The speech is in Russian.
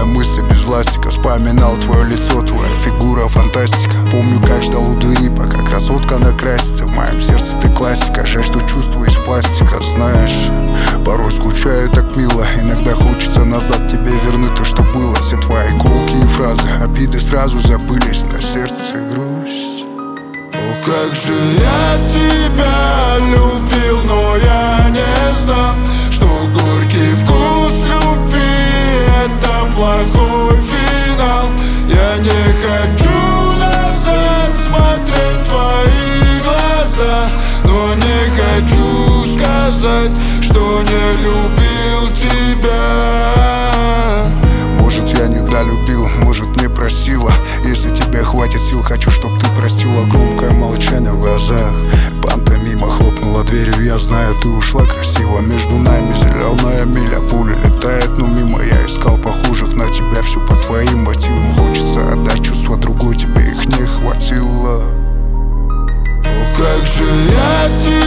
Моя мысль без ластика. Вспоминал твое лицо, твоя фигура фантастика. Помню, как ждал у двери, пока красотка накрасится. В моем сердце ты классика, жаль, что чувства из пластика. Знаешь, порой скучаю так мило. Иногда хочется назад тебе вернуть то, что было. Все твои колкие фразы, обиды сразу забылись, на сердце грусть. О, как же я тебя любил, но я не знал, что горький вкус любви — это плохой финал. Я не хочу назад смотреть в твои глаза, но не хочу сказать, что не любил тебя. Может, я недолюбил, может, не просила. Если тебе хватит сил, хочу, чтоб ты простила. Громкое молчание в глазах, пантомима хлопнула дверью. Я знаю, ты ушла красиво. Между нами зеленая миля, пуля летает, но мимо. Я искал похожих на тебя, все по твоим мотивам. Хочется отдать чувства другой, тебе их не хватило. О, как же я тебя